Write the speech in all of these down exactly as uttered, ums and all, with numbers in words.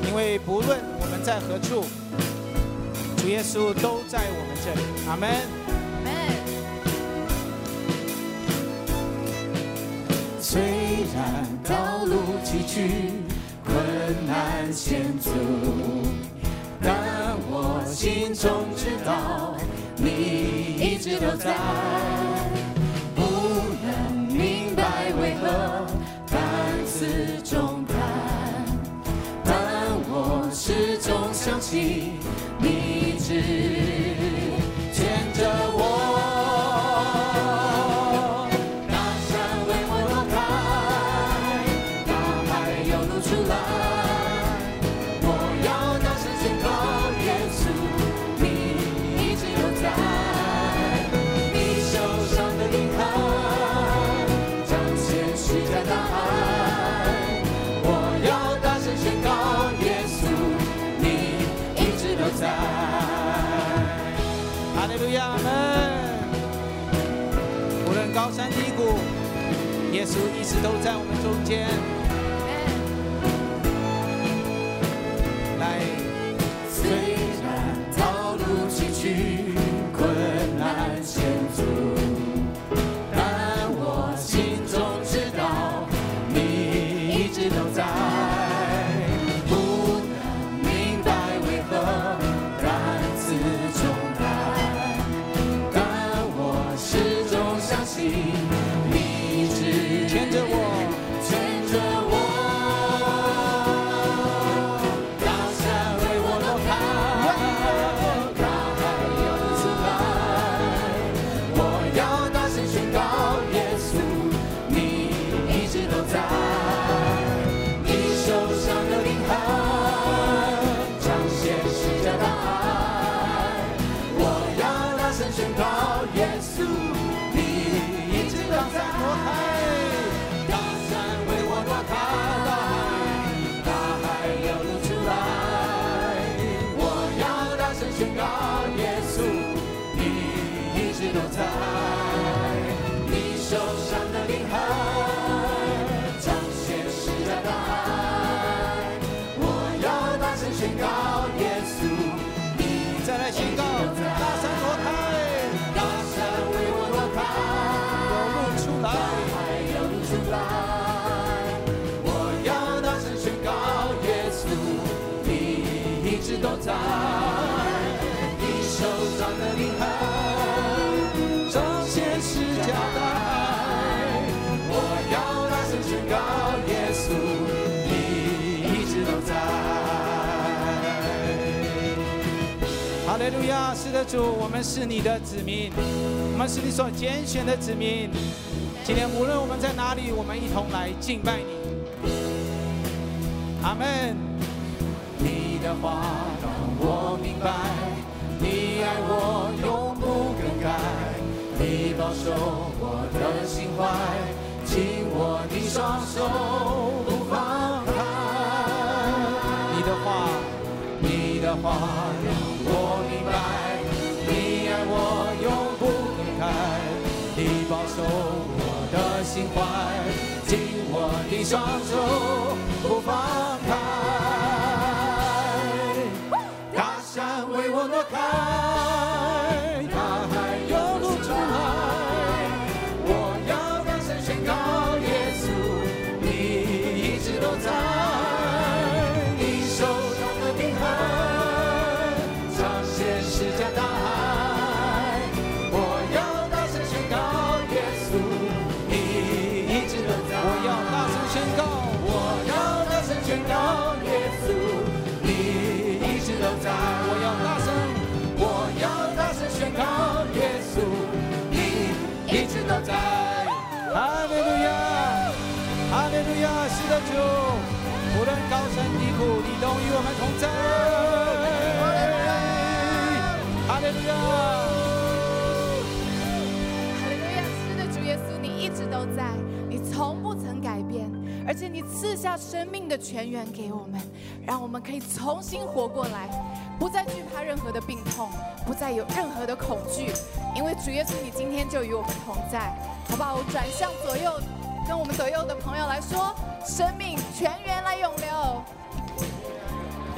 因为不论我们在何处，主耶稣都在我们这里。阿们。 虽然道路崎岖，困难险阻，但我心中知道你一直都在。不能明白为何担此重担，但我始终相信你一直牵着我。 哈利路亚，阿们。无论高山低谷，耶稣一直都在我们中间。来， 虽然道路崎岖，困难险阻，但我心中知道你一直都在。不能明白为何担此重担，但我始终相信你一直牵着我。 都在你手上的灵痕，彰显释迦的爱。我要大声宣告，耶稣，你一直都在。 哈利路亚！是的，主，我们是你的子民，我们是你所拣选的子民。今天无论我们在哪里，我们一同来敬拜你。阿们。 你的话让我明白，你爱我永不更改，你保守我的心怀，紧握你双手不放开。 你的话， 你的话让我明白，你爱我永不更改，你保守我的心怀，紧握你双手不放开。为我挪开，大海有路出来。我要大声宣告，耶稣，你一直都在。你手上的平衡，彰显释迦大爱。我要大声宣告，耶稣，你一直都在。 我要大声宣告， 我要大声宣告，耶稣，你一直都在。宣告耶稣，你一直都在。 哈利路亚，哈利路亚！是的，主，无论高山低谷，你都与我们同在。哈利路亚， 哈利路亚！是的，主耶稣，你一直都在，你从不曾改变，而且你赐下生命的泉源给我们，让我们可以重新活过来。不再惧怕任何的病痛，不再有任何的恐惧，因为主耶稣，你今天就与我们同在，好不好？我转向左右，跟我们左右的朋友来说，生命泉源来涌流。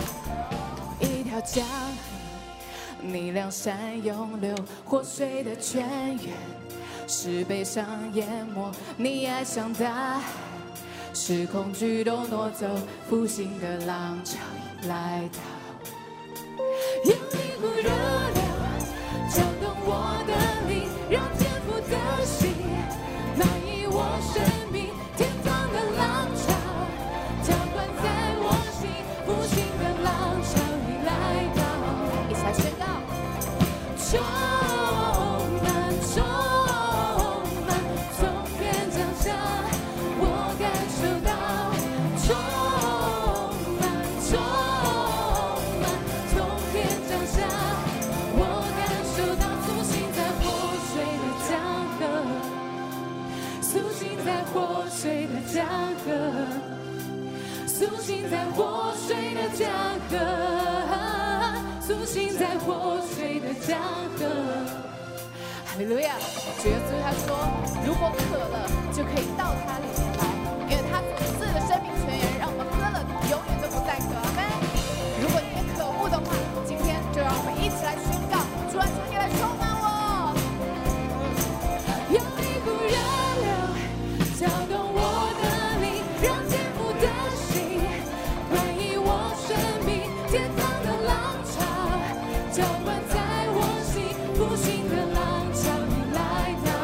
江河，你两山涌流，活水的泉源，是悲伤淹没，你爱像大海，是恐惧都挪走，复兴的浪潮已来到。有一股热流搅动我的灵，让肩负的心满溢我生命，天堂的浪潮浇灌在我心，复兴的浪潮已来到。一起来宣告，充满充满，从天降下，我感受到充满充满，从天降下，我感受到苏醒在活水的江河，苏醒在活水的江河，苏醒在活水的江河，苏醒在活水的江河。哈利路亚！主耶稣他说，如果渴了，就可以到他里面来，因为他所赐的生命泉源，让我们喝了永远都不再渴。阿们。如果你也渴慕的话，今天就让我们一起来宣告：主啊，求你来充满我。有一股热流搅动我的灵，让肩负的心满溢我生命，天堂的浪潮浇灌在我心，复兴的浪潮已来到。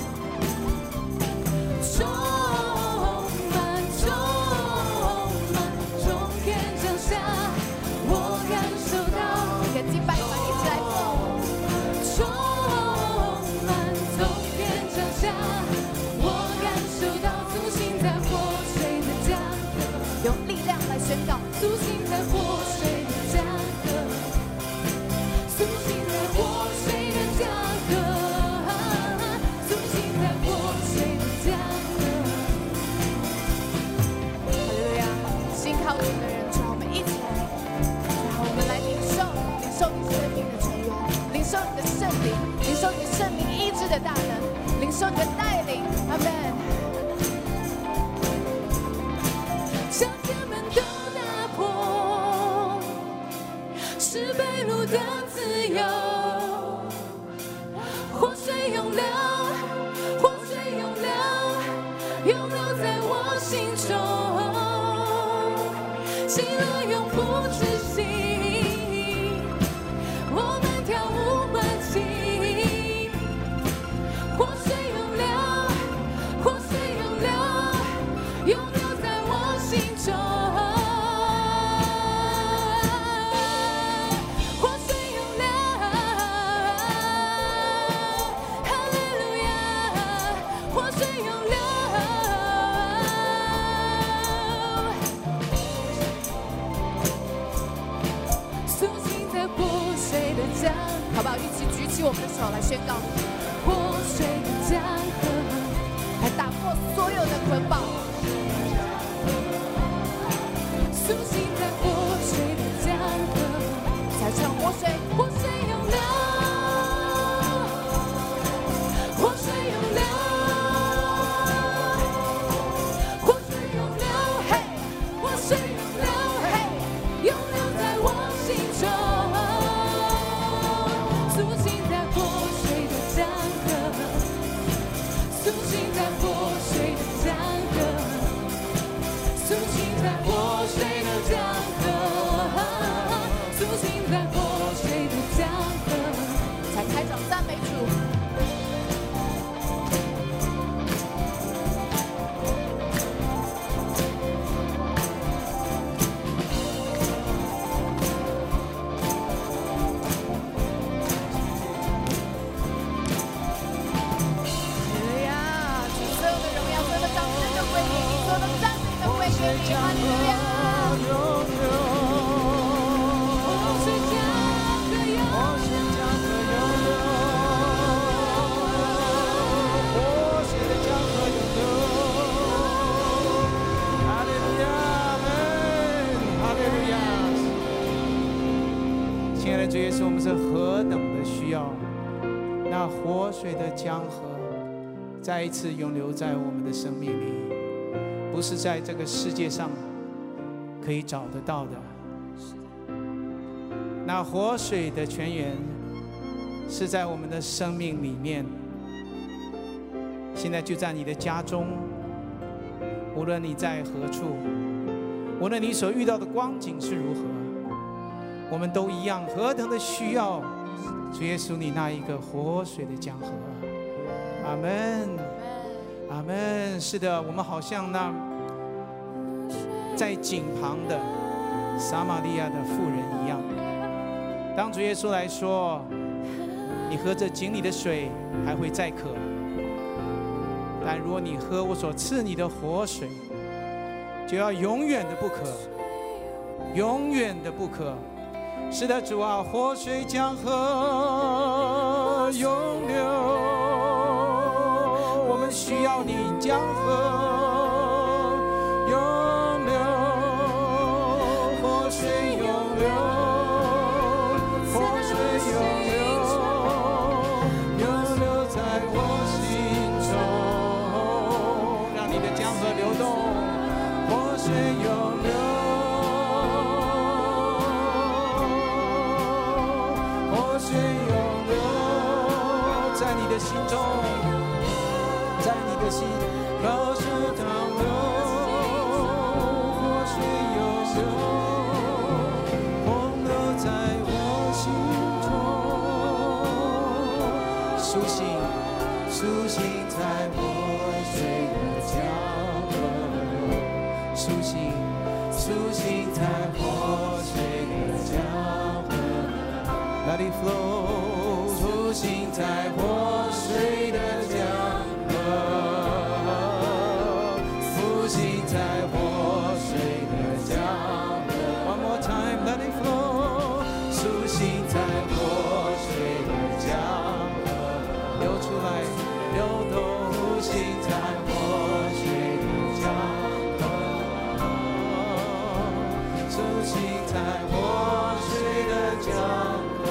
充满充满，从天降下，我感受到。跟敬拜团一起来做。充满从天降下，我感受到苏醒在活水的江河，用力量来宣告，苏醒在活水的江河，苏醒在活水的江河，苏醒在活水的江河。哈利路亚！信靠主的人，主，我们一起来，然后我们来领受，领受你生命的泉源，领受你的圣灵，领受你生命医治的大能，领受你的带领。阿门。将天门都打破，是被掳的自由。活水涌流，活水涌流，涌流在我心中，喜乐永不止息，我们跳舞欢喜。活水涌流，活水涌流，涌流在我心中。活水涌流，哈利路亚！活水涌流，苏醒在活水的江，好不好？一起举起我们的手来宣告：活水的江河，来打破所有的捆绑。苏醒在活水的江河，再唱活水，活水涌流，活水涌流，活水涌流，嘿，活水涌流，嘿，涌流在我心中，苏醒在活水的江河，苏醒在活水的江河，苏醒在活水的江河，苏醒在活水的江河。才开场赞美主。哈利路亚！主所有的荣耀，所有的掌声都归给你，所有的赞美都归给你。哈利路亚！活水江河涌流， 活水的江河涌流。哈利路亚，阿门，哈利路亚。亲爱的主耶稣，我们是何等的需要那活水的江河再一次涌流在我们的生命里，不是在这个世界上可以找得到的。 那活水的泉源是在我们的生命里面。现在就在你的家中，无论你在何处，无论你所遇到的光景是如何，我们都一样何等的需要主耶稣你那一个活水的江河。阿们，阿们。是的，我们好像那在井旁的撒玛利亚的妇人一样，当主耶稣来说，你喝这井里的水还会再渴，但如果你喝我所赐你的活水，就要永远的不渴，永远的不渴。是的，主啊，活水江河永流，我们需要你江河永流，活水永流，活水永流，永流在我心中，让你的江河流动，活水永流。心中，在你的心，高处淌流，活水永流，洪流在我心中，苏醒，苏醒在活水的江河，苏醒，苏醒在活水的江河 ，Let it flow， 苏醒在活。水的江河，复兴在活水的江河。One more time, let it flow。苏醒在活水的江河，流出来，流动，复兴在活水的江河，苏醒在活水的江河。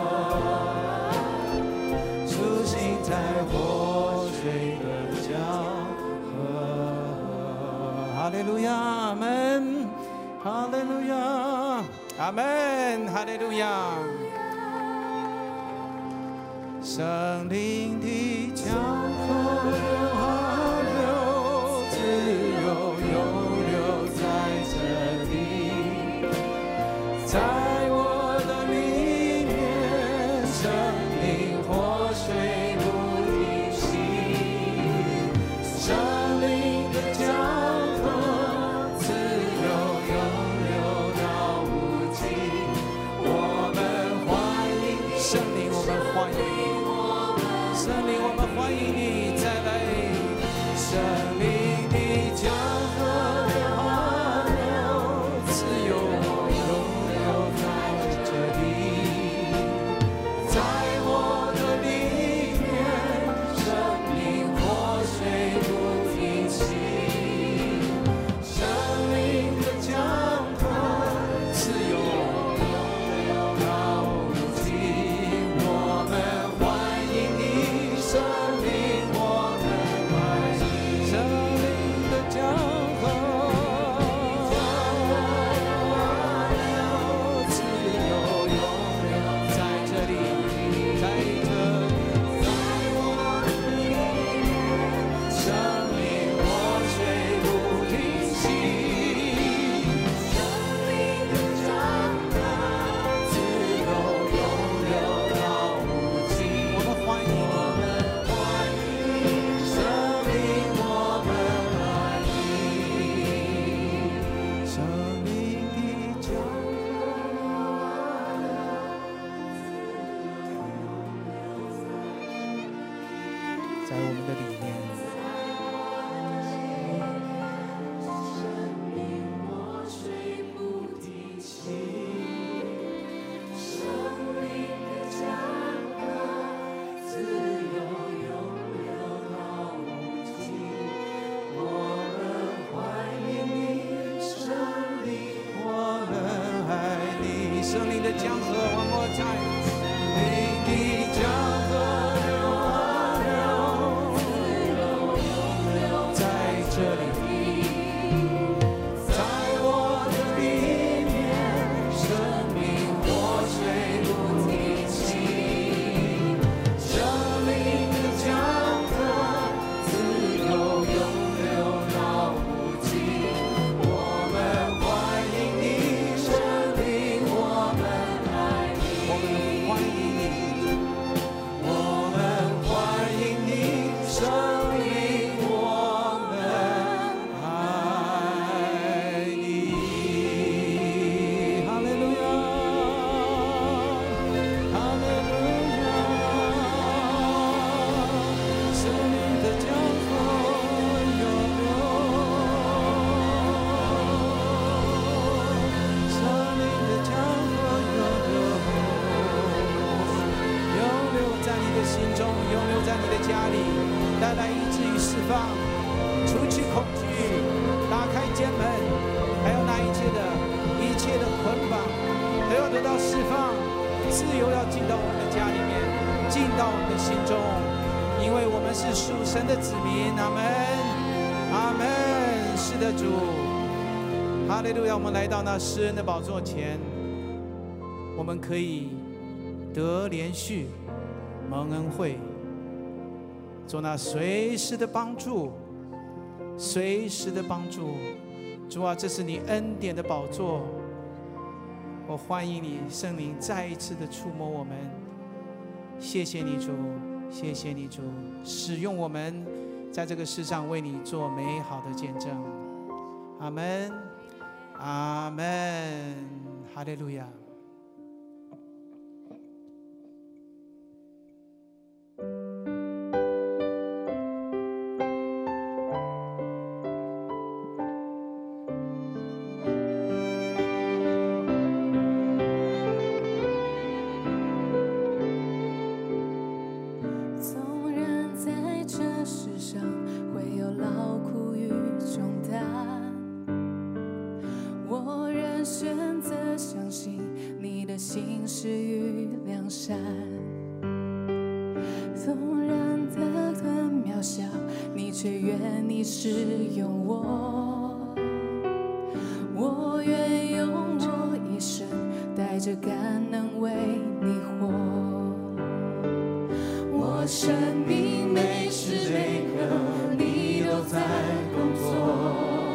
在活水的江河，哈利路亚，阿门，哈利路亚，阿门，哈利路亚。圣灵的江河流啊流，自由永流在这里，在我的里面，生命活水。欢迎你再来，生命的江河流啊流，自由永流在这里，在我的里面，生命活水不停息，生命的江河自由永流到无尽，我们欢迎你生。在我们的里面，生命的江河 ，One more time， 灵的江河流啊流，在这里，在我的里面，生命活水带来医治与释放，除去恐惧，打开监门，还有那一切的一切的捆绑都要得到释放，自由要进到我们的家里面，进到我们的心中，因为我们是属神的子民。阿门，阿门。是的，主，哈利路亚！我们来到那施恩的宝座前，我们可以得连续蒙恩惠，做那随时的帮助，随时的帮助。主啊，这是你恩典的宝座，我欢迎你，圣灵再一次的触摸我们。谢谢你，主，谢谢你，主，使用我们在这个世上为你做美好的见证。阿们，阿们，哈利路亚。 使用我，我愿用我一生带着感能为你活。我生命每时每刻你都在工作，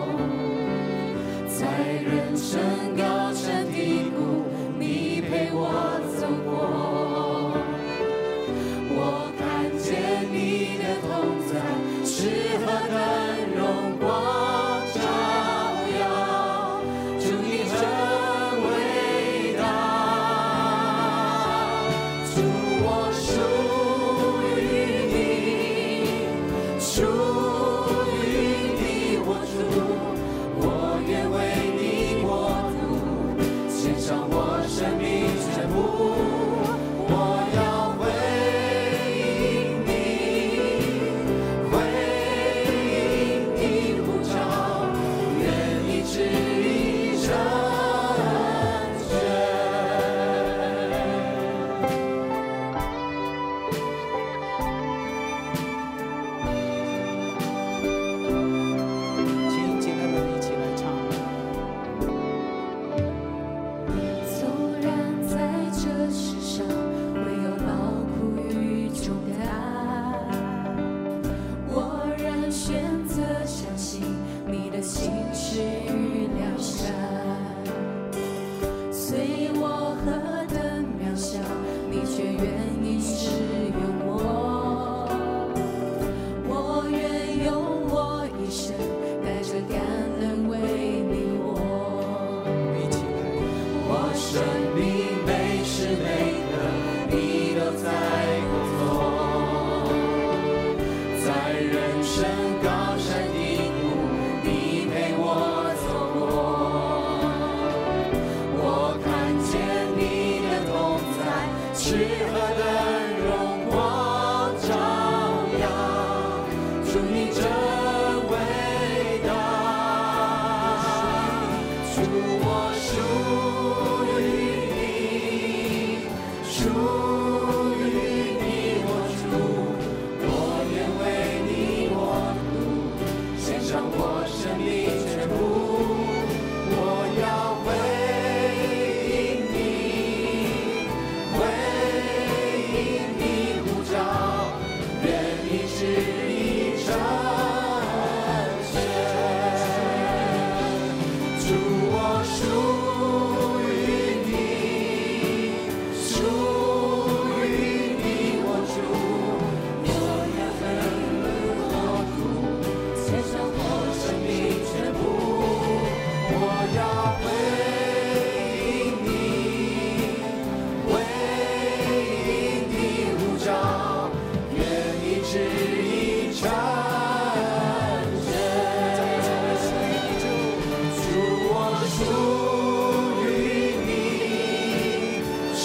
在人生高山低谷你陪我走过，我看见你的同在是何等荣光照耀，主你真伟大，主我属于你，属于你我主，我愿为你国度献上我生命全部，我要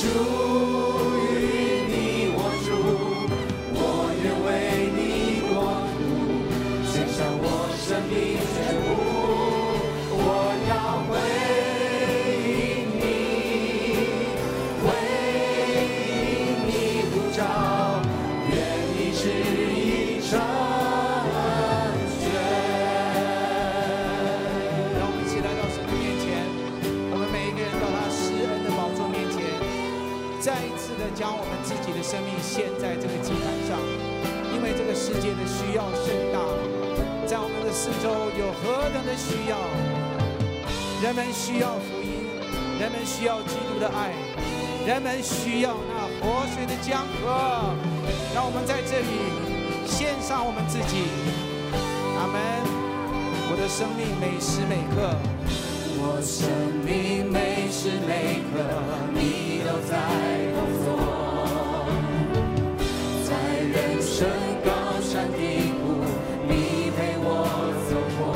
属于你我主，我愿为你国将我们自己的生命献在这个祭坛上，因为这个世界的需要甚大，在我们的四周有何等的需要，人们需要福音，人们需要基督的爱，人们需要那活水的江河。让我们在这里献上我们自己。阿们。我的生命每时每刻， 我生命每时每刻，你都在工作，在人生高山低谷，你陪我走过。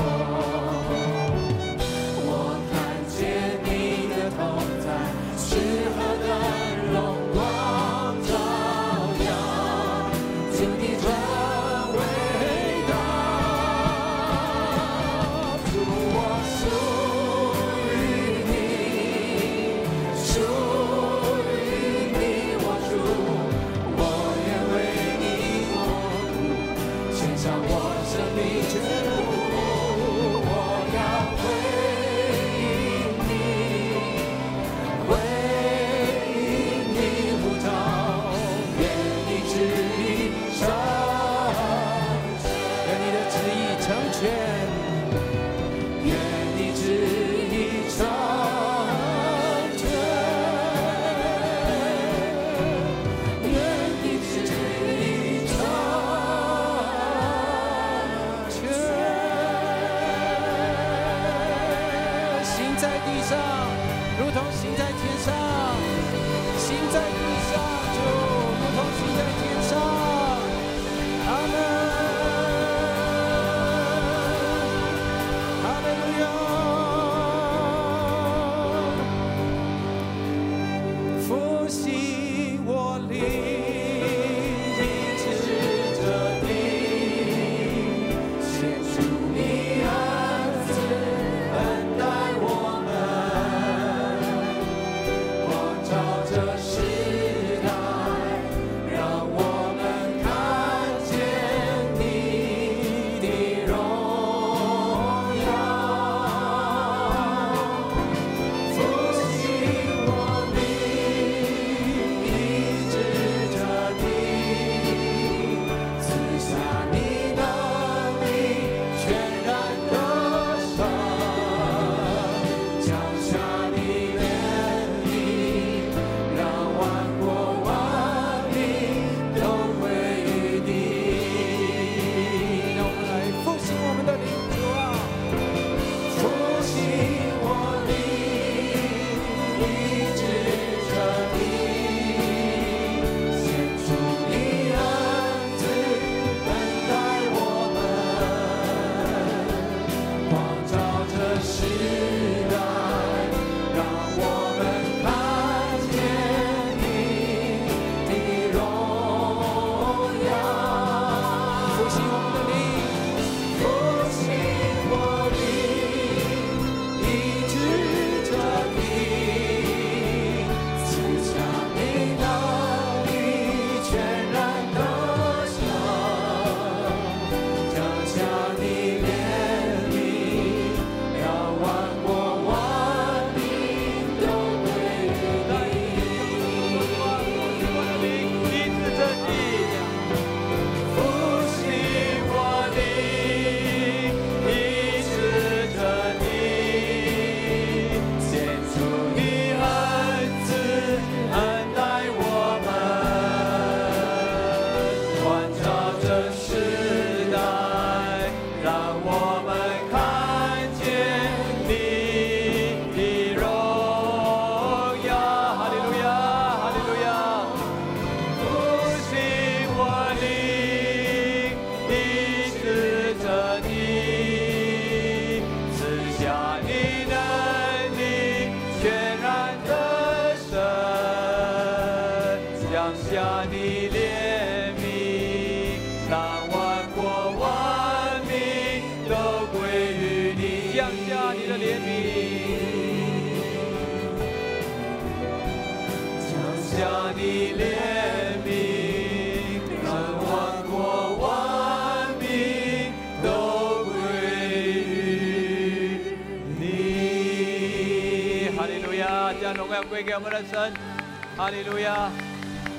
我看见你的同在，是何等荣光照耀，主你真伟大，主我属于你，属于你，我主，我愿为你国度献上我生命全部，我要回应你，回应你呼召，愿你旨意成全， 愿你的旨意成全， 愿你旨意成全，愿你旨意成全。 行在地上，如同行在天上；行在地上，就如同行在天上。阿门。哈利路亚。复兴我灵， 指着你，献出你儿子，恩待我们，光照这时代，让我们看见你的荣耀。复兴我灵，医治着你，赐下你能力，全然得胜，降下你怜悯，让万国万民都归于你。 让我们来复兴我们的灵，主啊！ 复兴我灵，医治着你，献出你儿子，恩待我们，光照这时代，让我们看见你的荣耀。 复兴我们的灵， 复兴我灵，医治着你，赐下你能力，全然得胜，降下你怜悯，让万国万民都归于你。复兴我灵，医治着你，献出你儿子，恩待我们，光照这时代，让我们看见你的荣耀。哈利路亚，哈利路亚。复兴我灵，医治着你，赐下你能力，全然得胜，降下你怜悯，让万国万民都归于你。 降下你的怜悯。 降下你怜悯，让万国万民都归于你。 哈利路亚，将荣耀归给我们的神。哈利路亚，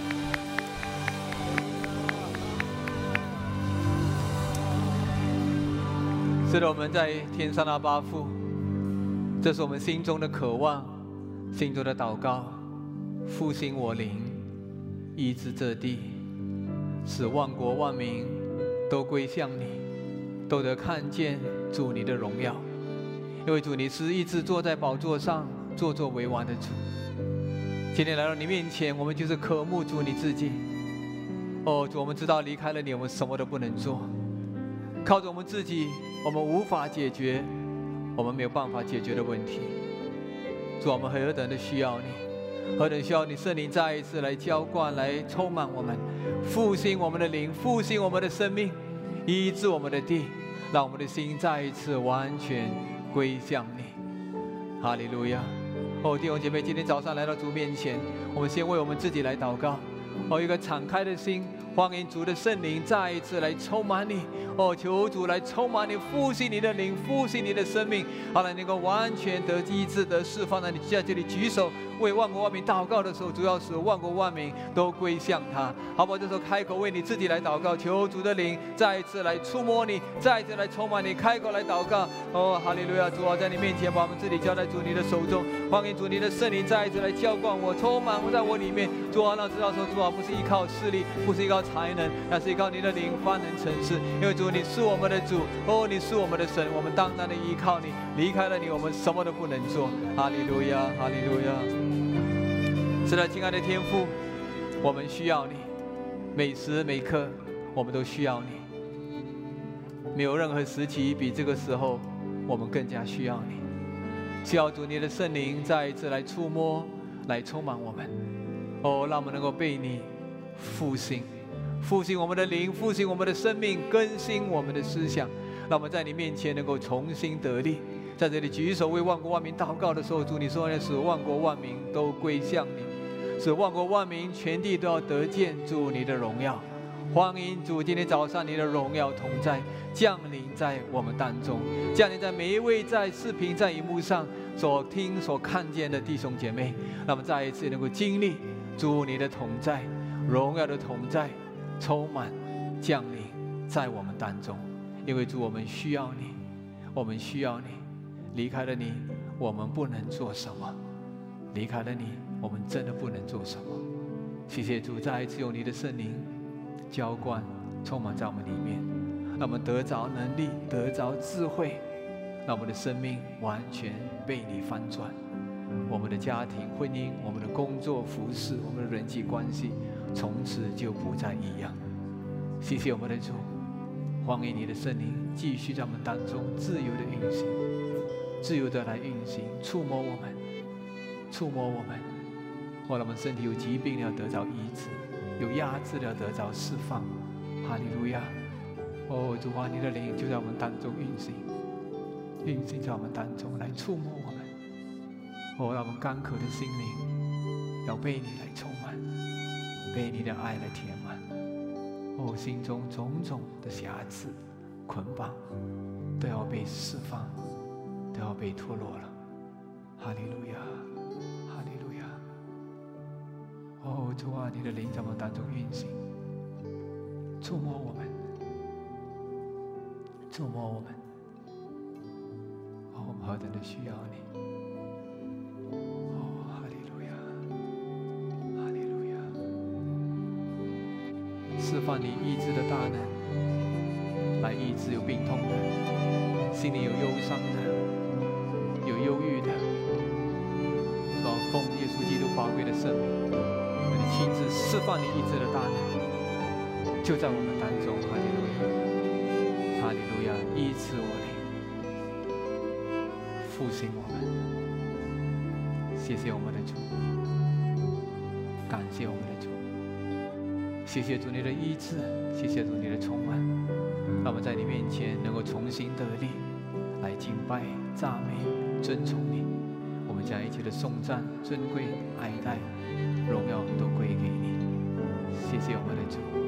是的，我们在天上的阿爸父，这是我们心中的渴望，心中的祷告。复兴我灵，医治这地，使万国万民都归向你，都得看见主你的荣耀。因为主你是一直坐在宝座上，坐坐为王的主。今天来到你面前，我们就是渴慕主你自己。哦，主，我们知道离开了你，我们什么都不能做。靠着我们自己，我们无法解决我们没有办法解决的问题。主，我们何等的需要你，何等需要你圣灵再一次来浇灌，来充满我们，复兴我们的灵，复兴我们的生命，医治我们的地，让我们的心再一次完全归向你。哈利路亚！哦，弟兄姐妹，今天早上来到主面前，我们先为我们自己来祷告。哦，一个敞开的心，欢迎主的圣灵再一次来充满你。哦，求主来充满你，复兴你的灵，复兴你的生命，好了，能够完全得医治、得释放。让你在这里举手为万国万民祷告的时候，主要使万国万民都归向他，好不好？这时候开口为你自己来祷告，求主的灵再一次来触摸你，再一次来充满你，开口来祷告。哦，哈利路亚！主啊，在你面前把我们自己交在主你的手中，欢迎主你的圣灵再一次来浇灌我，充满我在我里面。主啊，让知道说，主啊，不是依靠势力，不是依靠才能，而是依靠你的灵方能成事。因为主你是我们的主，哦，你是我们的神，我们单单的依靠你，离开了你，我们什么都不能做。哈利路亚，哈利路亚！是的，亲爱的天父，我们需要你，每时每刻我们都需要你。没有任何时期比这个时候我们更加需要你。需要主你的圣灵再一次来触摸，来充满我们。哦，让我们能够被你复兴，复兴我们的灵，复兴我们的生命，更新我们的思想，让我们在你面前能够重新得力。在这里举手为万国万民祷告的时候，主你说要使万国万民都归向你，使万国万民全地都要得见主你的荣耀。欢迎主，今天早上你的荣耀同在，降临在我们当中，降临在每一位在视频在荧幕上所听所看见的弟兄姐妹，让我们再一次能够经历主你的同在，荣耀的同在，充满降临在我们当中。因为主，我们需要你，我们需要你，离开了你我们不能做什么，离开了你我们真的不能做什么。谢谢主，再一次用你的圣灵浇灌充满在我们里面，让我们得着能力，得着智慧，让我们的生命完全被你翻转。我们的家庭婚姻，我们的工作服事，我们的人际关系从此就不再一样。谢谢我们的主，欢迎你的圣灵继续在我们当中自由的运行，自由的来运行，触摸我们，触摸我们。或让我们身体有疾病的要得着医治，有压制的要得着释放。哈利路亚！哦，主啊，你的灵就在我们当中运行，运行在我们当中来触摸我们。哦，让我们干渴的心灵要被你来充满，被你的爱来填满。哦，心中种种的瑕疵、捆绑都要被释放，都要被脱落了。哈利路亚！哈利路亚！哦，主啊，你的灵在我们当中运行，触摸我们，触摸我们。哦，我们何等的需要你！释放你医治的大能，来医治有病痛的，心里有忧伤的，有忧郁的。主啊，奉耶稣基督宝贵的圣名，你亲自释放你医治的大能，就在我们当中。哈利路亚，哈利路亚！医治我灵，复兴我们。谢谢我们的主，感谢我们的主。谢谢主你的医治，谢谢主你的充满，让我们在你面前能够重新得力，来敬拜、赞美、尊崇你。我们将一切的颂赞、尊贵、爱戴、荣耀都归给你。谢谢我们的主。